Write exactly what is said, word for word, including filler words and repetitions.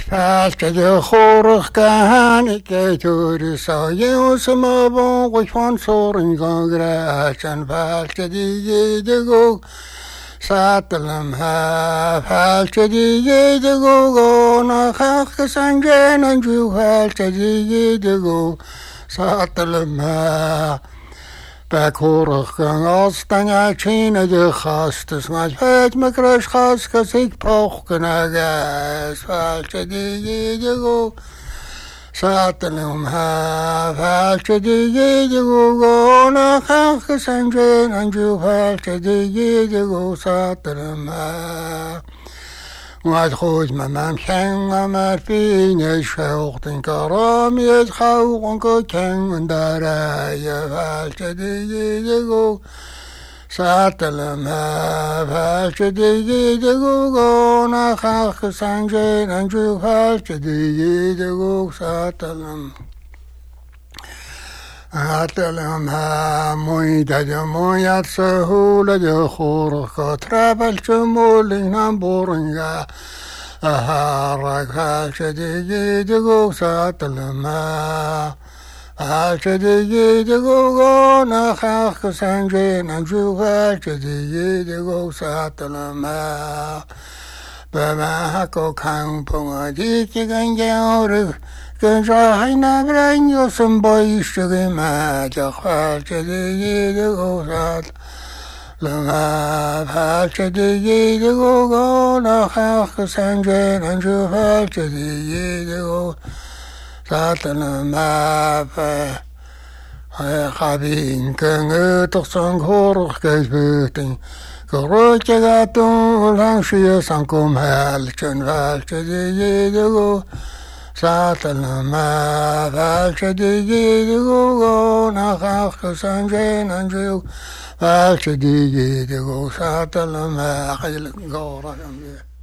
Falche de chorach gahan ke tur sa ye sama bon gwan sorin gangrat an falche di de go Satalam ha falche di de go go na khakh sanjen an ju falche di de go Satalam ha Bakorach gang astanya china de khastes mas het me crash khas kasik poch kanagas falche di de go Satalam ha falche di de go go na khakh sanjen an ju falche di de go Satalam ha Wat goed met mijn gang maar fine schoot en karam je gauw en ko keng en daar je falche di de go Satalam ha falche di de go go na khakh sanjen an ju falche di de go Satalam Satalam ha moida de moyat sehula de khor ka trabal chmolin nam boringa aha falche di de go Satalam ha falche di de go go na khakh sanjen an ju falche di de go Satalam ha Bama ko kang ponga di ganjaur Haina brain yo some boy sugar maja falche di de go Lama falche di de go go na khakh sanjen an ju falche di de go Satalam ha fa khabin keng to sang hor kesbeting Koroche gato lang shia sankom hal chen falche di de go Satalam ha falche di de go go na khakh sanjen an ju falche di de go Satalam ha khayl go ra